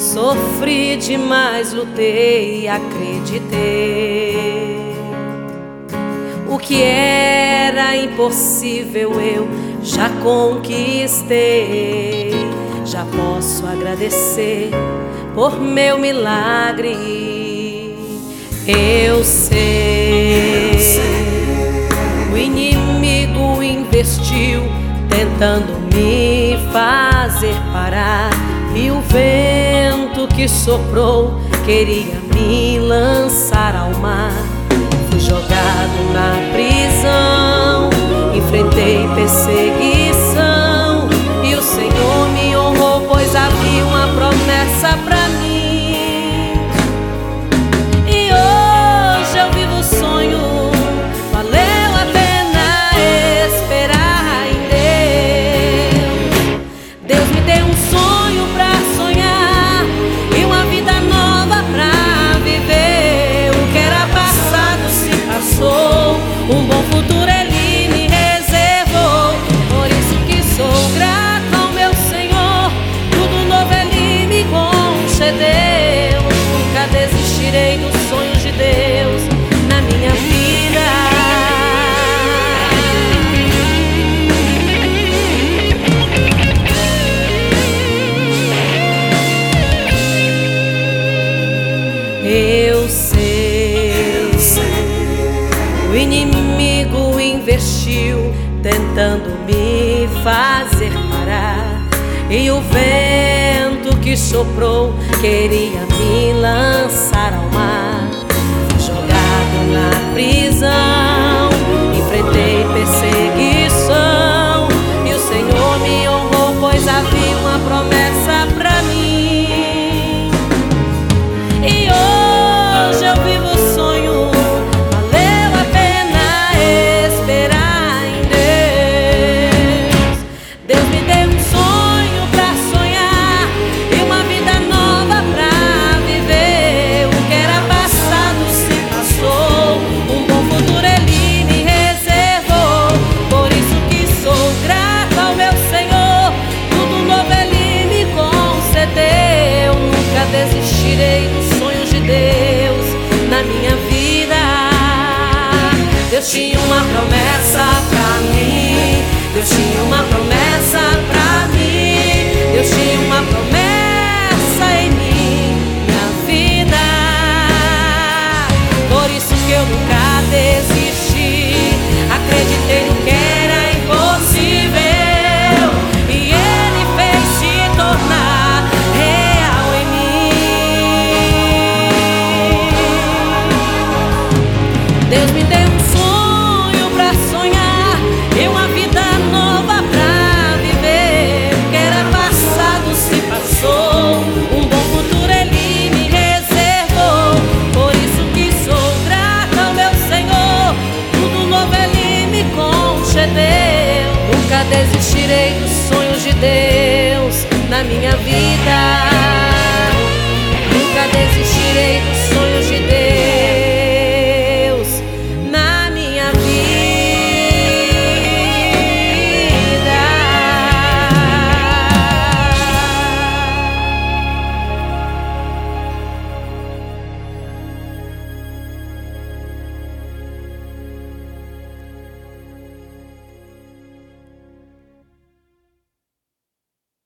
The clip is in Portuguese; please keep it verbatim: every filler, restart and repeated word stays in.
Sofri demais, lutei, acreditei. O que era impossível eu já conquistei. Já posso agradecer por meu milagre. Eu sei, o inimigo investiu tentando me fazer parar, e o vento que soprou queria me lançar ao mar. Fui jogado na prisão, enfrentei perseguição, e o Senhor me honrou, pois havia uma promessa pra mim. E hoje eu vivo o sonho, valeu a pena esperar em Deus. Deus me deu um sonho pra sonhar e uma vida nova pra viver. O que era passado se passou, um bom futuro Ele me reservou. Por isso que sou grato ao meu Senhor, tudo novo Ele me concedeu. Nunca desistirei dos sonhos de Deus na minha vida. Eu sei, o inimigo investiu tentando me fazer parar, e o vento que soprou queria me lançar ao mar. Fui jogado na prisão, enfrentei perseguição, e o Senhor me honrou, pois havia uma promessa pra mim. E hoje eu vivo o sonho, valeu a pena esperar em Deus. Deus me deu um sonho pra sonhar e uma vida nova pra viver. O que era passado se passou, um bom futuro Ele me reservou. Por isso que sou grato ao meu Senhor, tudo novo Ele me concedeu. Nunca desistirei dos sonhos de Deus na minha vida. Deus tinha uma promessa pra mim, Deus tinha uma promessa pra mim.